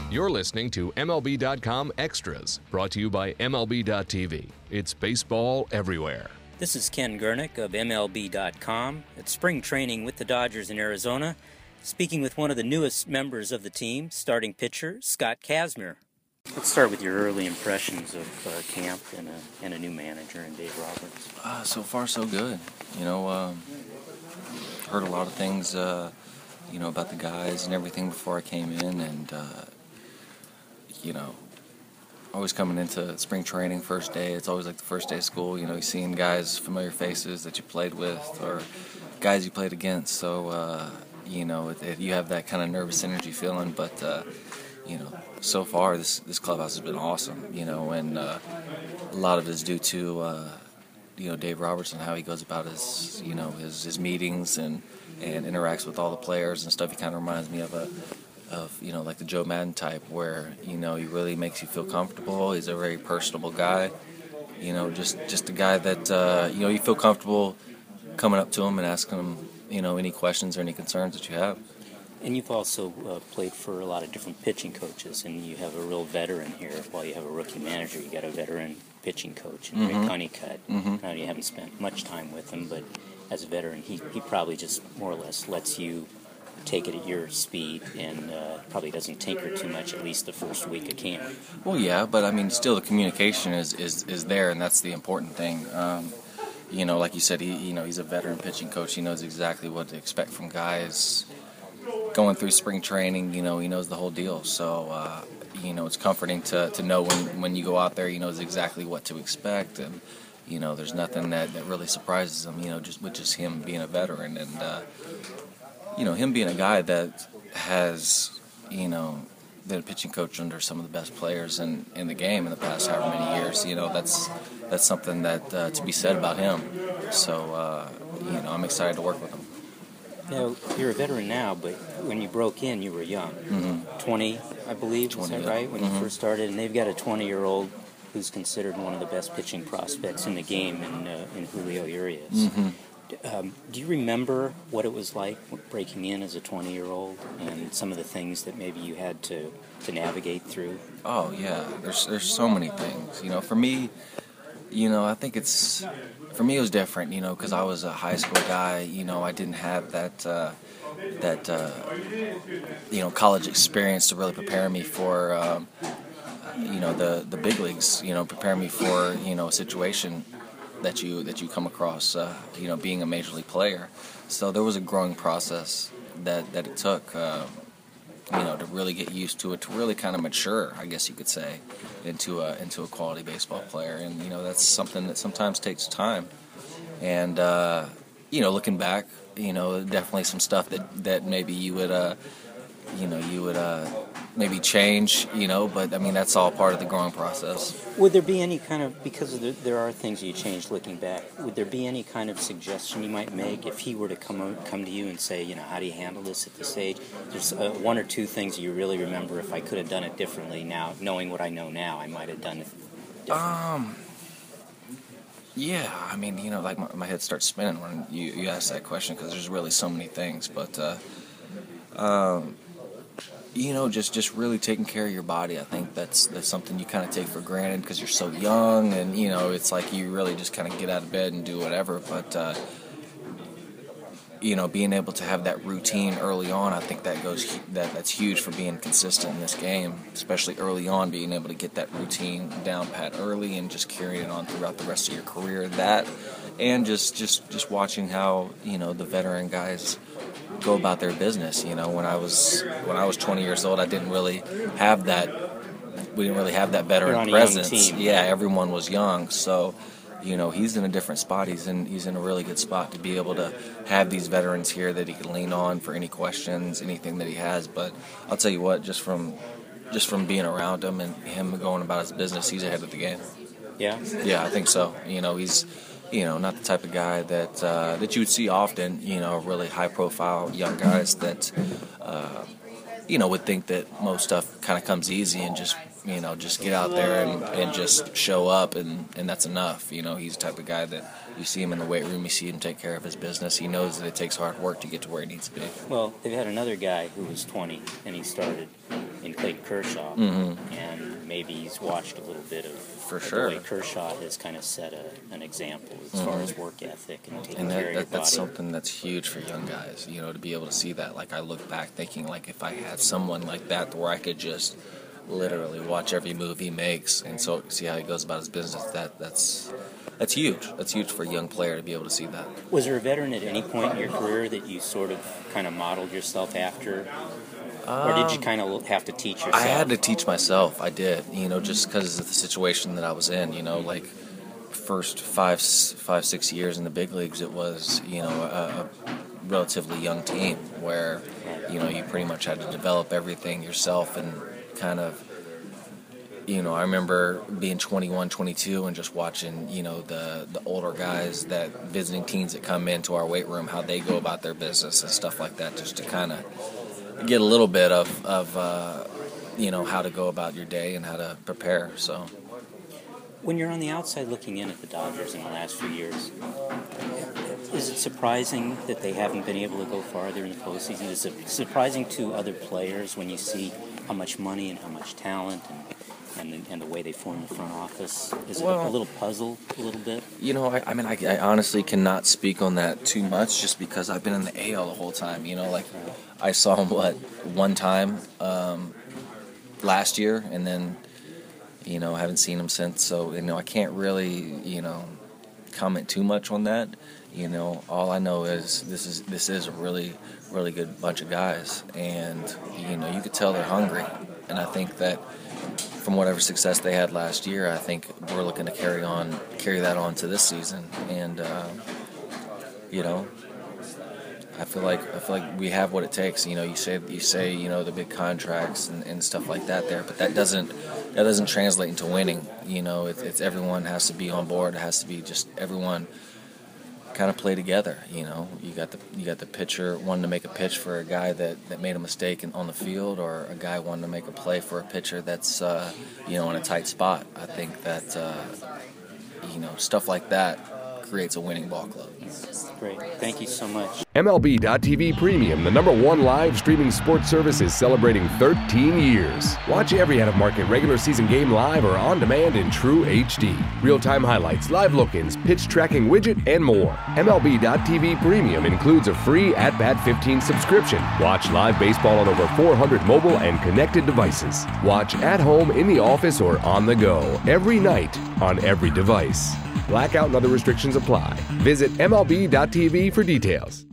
You're listening to MLB.com Extras, brought to you by MLB.tv. It's baseball everywhere. This is Ken Gurnick of MLB.com at spring training with the Dodgers in Arizona, speaking with one of the newest members of the team, starting pitcher Scott Kazmir. Let's start with your early impressions of camp and a new manager in Dave Roberts. So far, so good. Heard a lot of things, about the guys and everything before I came in, and always coming into spring training first day, it's always like the first day of school. You're seeing guys, familiar faces that you played with or guys you played against. So, you have that kind of nervous energy feeling. But, so far this clubhouse has been awesome, and a lot of it is due to, Dave Roberts and how he goes about his, his meetings and interacts with all the players and stuff. He kind of reminds me of like the Joe Madden type, where he really makes you feel comfortable. He's a very personable guy, just a guy that you feel comfortable coming up to him and asking him any questions or any concerns that you have. And you've also played for a lot of different pitching coaches, and you have a real veteran here. While you have a rookie manager, you got a veteran pitching coach, and Rick Honeycutt. Now you haven't spent much time with him, but as a veteran, he probably just more or less lets you take it at your speed, and probably doesn't tinker too much, at least the first week of camp. Well, yeah, but I mean, still the communication is there, and that's the important thing. Like you said, he's a veteran pitching coach. He knows exactly what to expect from guys going through spring training. He knows the whole deal. So, it's comforting to know when you go out there, he knows exactly what to expect, and there's nothing that really surprises him. Just him being a veteran, and him being a guy that has, been a pitching coach under some of the best players in the game in the past however many years. That's something that to be said about him. So, I'm excited to work with him. Now, you're a veteran now, but when you broke in, you were young. 20, I believe, 20, is that right, when you first started? And they've got a 20-year-old who's considered one of the best pitching prospects in the game in Julio Urias. Do you remember what it was like breaking in as a 20-year-old and some of the things that maybe you had to navigate through? Oh, yeah. There's so many things. For me, I think for me it was different, because I was a high school guy. I didn't have that college experience to really prepare me for, the big leagues, prepare me for, a situation that you come across, being a major league player. So there was a growing process that it took, to really get used to it, to really kind of mature, I guess you could say, into a quality baseball player. And that's something that sometimes takes time. And looking back, definitely some stuff that maybe you would maybe change, but I mean, that's all part of the growing process. Would there be any kind of, because there are things you changed looking back, would there be any kind of suggestion you might make if he were to come to you and say, how do you handle this at this age? There's one or two things you really remember, if I could have done it differently now, knowing what I know now, I might have done it differently. Yeah, I mean, like my head starts spinning when you ask that question, because there's really so many things, but just really taking care of your body. I think that's something you kind of take for granted because you're so young, and it's like you really just kind of get out of bed and do whatever. But being able to have that routine early on, I think that's huge for being consistent in this game, especially early on, being able to get that routine down pat early and just carrying it on throughout the rest of your career. That, and just watching how the veteran guys go about their business. When I was 20 years old, I didn't really have that. We didn't really have that veteran presence. Yeah, everyone was young, so he's in a different spot. He's in a really good spot to be able to have these veterans here that he can lean on for any questions, anything that he has. But I'll tell you what, just from being around him and him going about his business, he's ahead of the game. Yeah. Yeah, I think so. He's not the type of guy that you would see often, really high-profile young guys that, would think that most stuff kind of comes easy and just get out there and just show up and that's enough. He's the type of guy that you see him in the weight room, you see him take care of his business. He knows that it takes hard work to get to where he needs to be. Well, they've had another guy who was 20 and he started in Clayton Kershaw, and maybe he's watched a little bit of sure. the way Kershaw has kind of set an example as far as work ethic and taking care of your body. That's something that's huge for young guys, you know, to be able to see that. Like, I look back thinking, like, if I had someone like that where I could just literally watch every move he makes and so see how he goes about his business, that's huge. That's huge for a young player to be able to see that. Was there a veteran at any point in your career that you sort of kind of modeled yourself after? Or did you kind of have to teach yourself? I had to teach myself. I did, you know, just because of the situation that I was in. You know, like first 5-6 years in the big leagues, it was, you know, a relatively young team where, you know, you pretty much had to develop everything yourself and kind of, you know, I remember being 21, 22 and just watching, you know, the older guys, that visiting teams that come into our weight room, how they go about their business and stuff like that, just to kind of get a little bit of you know, how to go about your day and how to prepare. So when you're on the outside looking in at the Dodgers in the last few years, is it surprising that they haven't been able to go farther in the postseason? Is it surprising to other players when you see how much money and how much talent and the way they form the front office? Is it a little puzzle, a little bit? You know, I honestly cannot speak on that too much just because I've been in the AL the whole time. You know, like I saw him, one time last year, and then, you know, I haven't seen him since. So, you know, I can't really, you know, comment too much on that. You know, all I know is this is a really, really good bunch of guys, and, you know, you could tell they're hungry. And I think that from whatever success they had last year, I think we're looking to carry that on to this season. And you know, I feel like we have what it takes. You know, you say you know, the big contracts and stuff like that there, but that doesn't translate into winning. You know, it's everyone has to be on board. It has to be just everyone kind of play together. You know, you got the pitcher wanting to make a pitch for a guy that made a mistake on the field, or a guy wanting to make a play for a pitcher that's you know, in a tight spot. I think that you know, stuff like that creates a winning ball club. Great. Thank you so much. MLB.tv Premium, the #1 live streaming sports service, is celebrating 13 years. Watch every out-of-market regular season game live or on demand in true HD. Real-time highlights, live look-ins, pitch tracking widget, and more. MLB.tv Premium includes a free At-Bat 15 subscription. Watch live baseball on over 400 mobile and connected devices. Watch at home, in the office, or on the go every night on every device. Blackout and other restrictions apply. Visit MLB.tv for details.